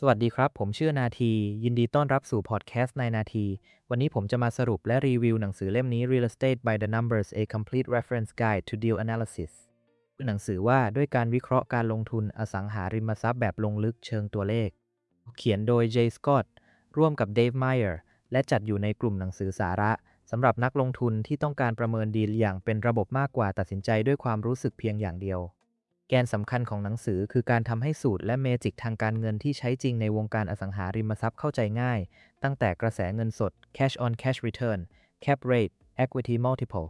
สวัสดีครับผมชื่อนาทียินดีต้อนรับสู่พอดแคสต์ในนาทีวันนี้ผมจะมาสรุปและรีวิวหนังสือเล่มนี้ Real Estate by the Numbers A Complete Reference Guide to Deal Analysis คือหนังสือว่าด้วยการวิเคราะห์การลงทุนอสังหาริมทรัพย์แบบลงลึกเชิงตัวเลขเขียนโดย Jay Scott ร่วมกับ Dave Meyer และจัดอยู่ในกลุ่มหนังสือสาระสำหรับนักลงทุนที่ต้องการประเมินดีลอย่างเป็นระบบมากกว่าตัดสินใจด้วยความรู้สึกเพียงอย่างเดียว แกนสำคัญของหนังสือคือการทำให้สูตรและเมจิกทางการเงินที่ใช้จริงในวงการอสังหาริมทรัพย์เข้าใจง่ายตั้งแต่กระแสเงินสด cash on cash return cap rate equity multiple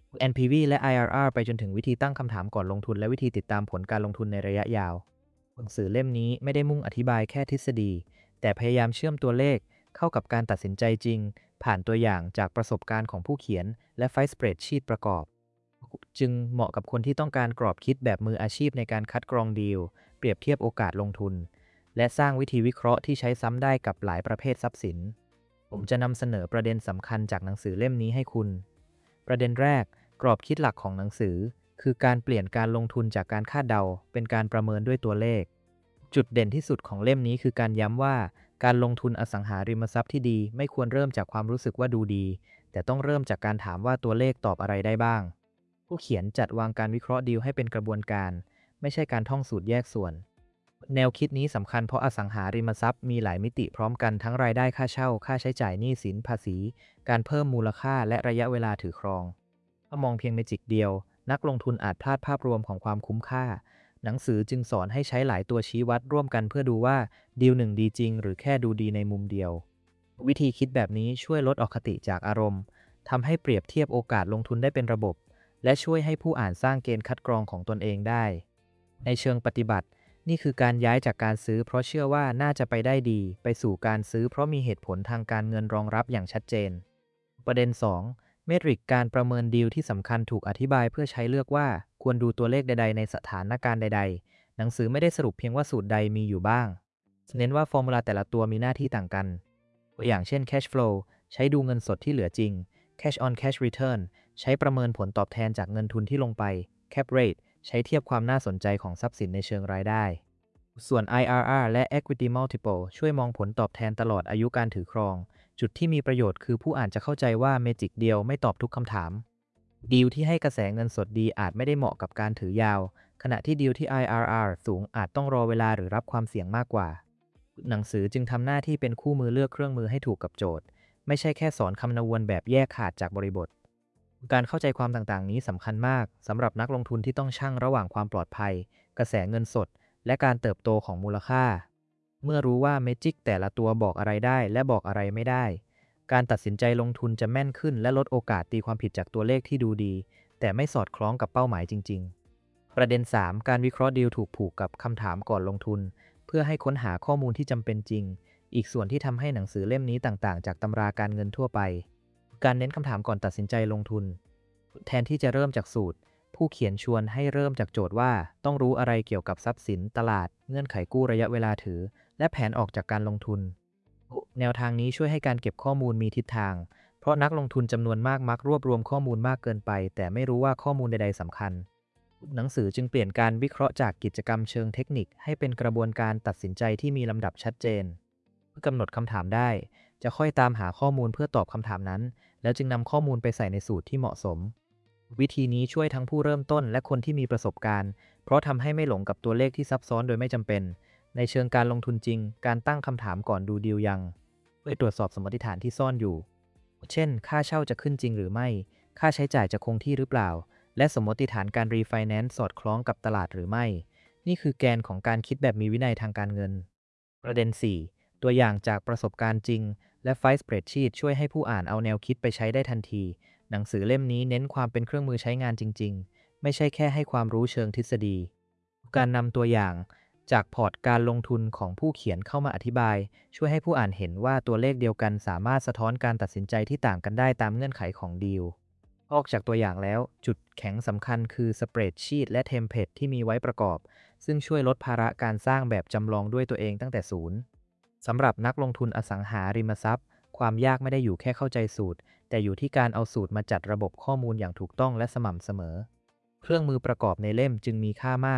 NPV และ IRR ไปจนถึงวิธีตั้งคำถามก่อนลงทุนและวิธีติดตามผลการลงทุนในระยะยาวหนังสือเล่มนี้ไม่ได้มุ่งอธิบายแค่ทฤษฎีแต่พยายามเชื่อมตัวเลขเข้ากับการตัดสินใจจริงผ่านตัวอย่างจากประสบการณ์ของผู้เขียนและไฟล์สเปรดชีตประกอบ จึงเหมาะกับคนที่ต้องการกรอบคิดแบบมืออาชีพในการคัดกรองดีลเปรียบเทียบโอกาสลงทุนและสร้างวิธีวิเคราะห์ที่ใช้ซ้ำได้กับหลายประเภททรัพย์สินผมจะนำเสนอประเด็นสำคัญจากหนังสือเล่มนี้ให้คุณประเด็นแรกกรอบคิดหลักของหนังสือคือการเปลี่ยนการลงทุนจากการคาดเดาเป็นการประเมินด้วยตัวเลขจุดเด่นที่สุดของเล่มนี้คือการย้ำว่าการลงทุนอสังหาริมทรัพย์ที่ดีไม่ควรเริ่มจากความรู้สึกว่าดูดีแต่ต้องเริ่มจากการถามว่าตัวเลขตอบอะไรได้บ้าง ผู้เขียนจัดวางการวิเคราะห์ดีลให้เป็นกระบวนการไม่ใช่การท่องสูตรแยกส่วนแนวคิดนี้สำคัญเพราะอสังหาริมทรัพย์มีหลายมิติพร้อมกันทั้งรายได้ค่าเช่าค่าใช้จ่ายหนี้สินภาษีการเพิ่มมูลค่าและระยะเวลาถือครองถ้ามองเพียงเมจิกเดียวนักลงทุนอาจพลาดภาพรวมของความคุ้มค่าหนังสือจึงสอนให้ใช้หลายตัวชี้วัดร่วมกันเพื่อดูว่าดีลหนึ่งดีจริงหรือแค่ดูดีในมุมเดียววิธีคิดแบบนี้ช่วยลดอคติจากอารมณ์ทำให้เปรียบเทียบโอกาสลงทุนได้เป็นระบบ และช่วยให้ผู้อ่านสร้างเกณฑ์คัดกรองของตนเองได้ ในเชิงปฏิบัตินี่คือการย้ายจากการซื้อเพราะเชื่อว่าน่าจะไปได้ดีไปสู่การซื้อเพราะมีเหตุผลทางการเงินรองรับอย่างชัดเจน ประเด็น 2เมตริกการประเมินดีลที่สำคัญถูกอธิบายเพื่อใช้เลือกว่าควรดูตัวเลขใดๆในสถานการณ์ใดๆหนังสือไม่ได้สรุปเพียงว่าสูตรใดมีอยู่บ้างเน้นว่าฟอร์มูลาแต่ละตัวมีหน้าที่ต่างกันตัวอย่างเช่น cash flow ใช้ดูเงินสดที่เหลือจริง cash on cash return ใช้ประเมินผลตอบแทนจากเงินทุนที่ลงไป cap rate ใช้เทียบความน่าสนใจของทรัพย์สินในเชิงรายได้ ส่วน IRR และ equity multiple ช่วยมองผลตอบแทนตลอดอายุการถือครอง จุดที่มีประโยชน์คือผู้อ่านจะเข้าใจว่าเมจิกเดียวไม่ตอบทุกคำถาม ดีลที่ให้กระแสเงินสดดีอาจไม่ได้เหมาะกับการถือยาว ขณะที่ดีลที่ IRR สูงอาจต้องรอเวลาหรือรับความเสี่ยงมากกว่า หนังสือจึงทำหน้าที่เป็นคู่มือเลือกเครื่องมือให้ถูกกับโจทย์ ไม่ใช่แค่สอนคำนวณแบบแยกขาดจากบริบท การเข้าใจความต่างๆนี้สำคัญมากสำหรับนักลงทุนที่ต้องชั่งระหว่างความปลอดภัย กระแสเงินสด และการเติบโตของมูลค่า เมื่อรู้ว่าเมจิกแต่ละตัวบอกอะไรได้และบอกอะไรไม่ได้ การตัดสินใจลงทุนจะแม่นขึ้นและลดโอกาสตีความผิดจากตัวเลขที่ดูดีแต่ไม่สอดคล้องกับเป้าหมายจริงๆ ประเด็น 3 การวิเคราะห์ดีลถูกผูกกับคำถามก่อนลงทุนเพื่อให้ค้นหาข้อมูลที่จำเป็นจริงอีกส่วนที่ทำให้หนังสือเล่มนี้ต่างๆจากตำราการเงินทั่วไปการเน้นคำถามก่อนตัดสินใจลงทุนแทนที่จะเริ่มจากสูตรผู้เขียนชวนให้เริ่มจากโจทย์ว่าต้องรู้อะไรเกี่ยวกับทรัพย์สินตลาดเงื่อนไขกู้ระยะเวลาถือและแผนออกจากการลงทุนแนวทางนี้ช่วยให้การเก็บข้อมูลมีทิศทางเพราะนักลงทุนจำนวนมากมักรวบรวมข้อมูลมากเกินไปแต่ไม่รู้ว่าข้อมูลใดๆสำคัญหนังสือจึงเปลี่ยนการวิเคราะห์จากกิจกรรมเชิงเทคนิคให้เป็นกระบวนการตัดสินใจที่มีลำดับชัดเจนเมื่อกำหนดคำถามได้จะค่อยตามหาข้อมูลเพื่อตอบคำถามนั้นแล้วจึงนำข้อมูลไปใส่ในสูตรที่เหมาะสมวิธีนี้ช่วยทั้งผู้เริ่มต้นและคนที่มีประสบการณ์เพราะทำให้ไม่หลงกับตัวเลขที่ซับซ้อนโดยไม่จำเป็นในเชิงการลงทุนจริงการตั้งคำถามก่อนดูดีลยังเพื่อตรวจสอบสมมติฐานที่ซ่อนอยู่เช่นค่าเช่าจะขึ้นจริงหรือไม่ค่าใช้จ่ายจะคงที่หรือเปล่าและสมมติฐานการรีไฟแนนซ์สอดคล้องกับตลาดหรือไม่นี่คือแกนของการคิดแบบมีวินัยทางการเงินประเด็น 4 ตัวอย่างจากประสบการณ์จริงและไฟล์สเปรดชีตช่วยให้ผู้อ่านเอาแนวคิดไปใช้ได้ทันทีหนังสือเล่มนี้เน้นความเป็นเครื่องมือใช้งานจริงๆไม่ใช่แค่ให้ความรู้เชิงทฤษฎีการนำตัวอย่างจากพอร์ตการลงทุนของผู้เขียนเข้ามาอธิบายช่วยให้ผู้อ่านเห็นว่าตัวเลขเดียวกันสามารถสะท้อนการตัดสินใจที่ต่างกันได้ตามเงื่อนไขของดีลออกจากตัวอย่างแล้วจุดแข็งสำคัญคือสเปรดชีตและเทมเพลตที่มีไว้ประกอบซึ่งช่วยลดภาระการสร้างแบบจำลองด้วยตัวเองตั้งแต่ศูนย์สำหรับนักลงทุนอสังหาริมทรัพย์ความยากไม่ได้อยู่แค่เข้าใจสูตรแต่อยู่ที่การเอาสูตรมาจัดระบบข้อมูลอย่างถูกต้องและสม่ำเสมอเครื่องมือประกอบในเล่มจึงมีค่ามาก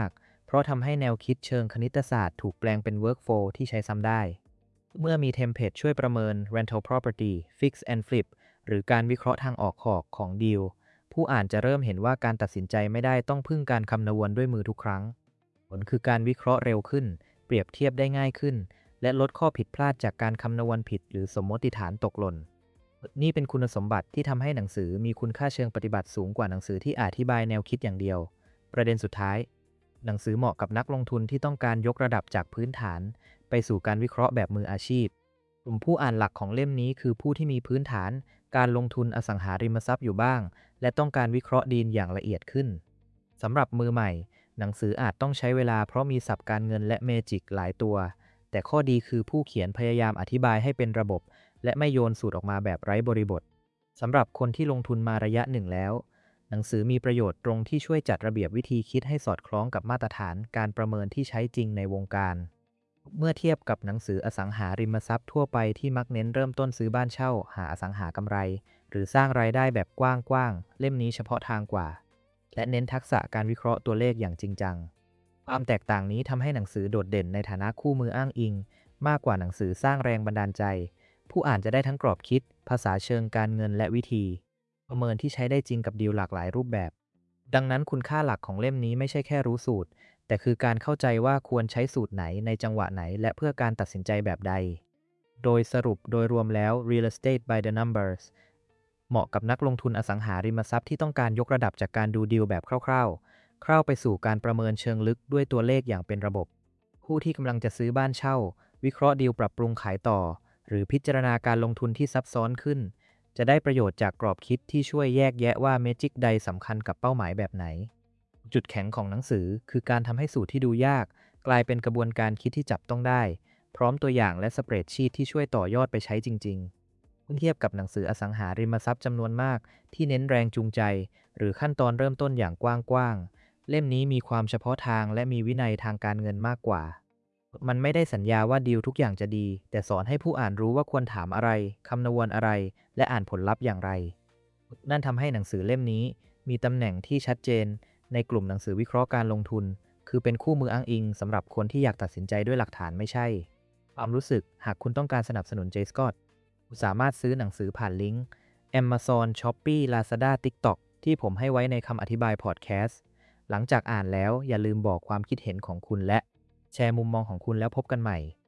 เพราะทำให้แนวคิดเชิงคณิตศาสตร์ถูกแปลงเป็น workflow ที่ใช้ซ้ำได้เมื่อมีเทมเพลตช่วยประเมิน rental property fix and flip หรือการวิเคราะห์ทางออกของดีลผู้อ่านจะเริ่มเห็นว่าการตัดสินใจไม่ได้ต้องพึ่งการคำนวณด้วยมือทุกครั้งผลคือการวิเคราะห์เร็วขึ้นเปรียบเทียบได้ง่ายขึ้นและลดข้อผิดพลาดจากการคำนวณผิดหรือสมมติฐานตกหล่นนี่เป็นคุณสมบัติที่ทำให้หนังสือมีคุณค่าเชิงปฏิบัติสูงกว่าหนังสือที่อธิบายแนวคิดอย่างเดียวประเด็นสุดท้ายหนังสือเหมาะกับนักลงทุนที่ต้องการยกระดับจากพื้นฐานไปสู่การวิเคราะห์แบบมืออาชีพกลุ่มผู้อ่านหลักของเล่มนี้คือผู้ที่มีพื้นฐานการลงทุนอสังหาริมทรัพย์อยู่บ้างและต้องการวิเคราะห์ดีลอย่างละเอียดขึ้นสำหรับมือใหม่หนังสืออาจต้องใช้เวลาเพราะมีศัพท์การเงินและเมจิกหลายตัวแต่ข้อดีคือผู้เขียนพยายามอธิบายให้เป็นระบบและไม่โยนสูตรออกมาแบบไร้บริบทสำหรับคนที่ลงทุนมาระยะหนึ่งแล้วหนังสือมีประโยชน์ตรงที่ช่วยจัดระเบียบวิธีคิดให้สอดคล้องกับมาตรฐานการประเมินที่ใช้จริงในวงการเมื่อเทียบกับหนังสืออสังหาริมทรัพย์ทั่วไปที่มักเน้นเริ่มต้นซื้อบ้านเช่าหาอสังหากำไรหรือสร้างรายได้แบบกว้างๆเล่มนี้เฉพาะทางกว่าและเน้นทักษะการวิเคราะห์ตัวเลขอย่างจริงจังความแตกต่างนี้ทำให้หนังสือโดดเด่นในฐานะคู่มืออ้างอิงมากกว่าหนังสือสร้างแรงบันดาลใจผู้อ่านจะได้ทั้งกรอบคิดภาษาเชิงการเงินและวิธีประเมินที่ใช้ได้จริงกับดีลหลากหลายรูปแบบดังนั้นคุณค่าหลักของเล่มนี้ไม่ใช่แค่รู้สูตรแต่คือการเข้าใจว่าควรใช้สูตรไหนในจังหวะไหนและเพื่อการตัดสินใจแบบใดโดยสรุปโดยรวมแล้ว Real Estate by the Numbers เหมาะกับนักลงทุนอสังหาริมทรัพย์ที่ต้องการยกระดับจากการดูดีลแบบคร่าวๆเข้าไปสู่การประเมินเชิงลึกด้วยตัวเลขอย่างเป็นระบบผู้ที่กำลังจะซื้อบ้านเช่าวิเคราะห์ดีลปรับปรุงขายต่อหรือพิจารณาการลงทุนที่ซับซ้อนขึ้นจะได้ประโยชน์จากกรอบคิดที่ช่วยแยกแยะว่าเมจิกใดสำคัญกับเป้าหมายแบบไหนจุดแข็งของหนังสือคือการทำให้สูตรที่ดูยากกลายเป็นกระบวนการคิดที่จับต้องได้พร้อมตัวอย่างและสเปรดชีตที่ช่วยต่อยอดไปใช้จริงๆเมื่อเทียบกับหนังสืออสังหาริมทรัพย์จำนวนมากที่เน้นแรงจูงใจหรือขั้นตอนเริ่มต้นอย่างกว้างๆเล่มนี้มีความเฉพาะทางและมีวินัยทางการเงินมากกว่ามันไม่ได้สัญญาว่าดีลทุกอย่างจะดีแต่สอนให้ผู้อ่านรู้ว่าควรถามอะไรคำนวณอะไรและอ่านผลลัพธ์อย่างไรนั่นทำให้หนังสือเล่มนี้มีตำแหน่งที่ชัดเจนในกลุ่มหนังสือวิเคราะห์การลงทุนคือเป็นคู่มืออ้างอิงสำหรับคนที่อยากตัดสินใจด้วยหลักฐานไม่ใช่ความรู้สึกหากคุณต้องการสนับสนุน J. Scott คุณสามารถซื้อหนังสือผ่านลิงก์ Amazon Shopee Lazada TikTok ที่ผมให้ไว้ในคำอธิบายพอดแคสต์หลังจากอ่านแล้วอย่าลืมบอกความคิดเห็นของคุณและแชร์มุมมองของคุณแล้วพบกันใหม่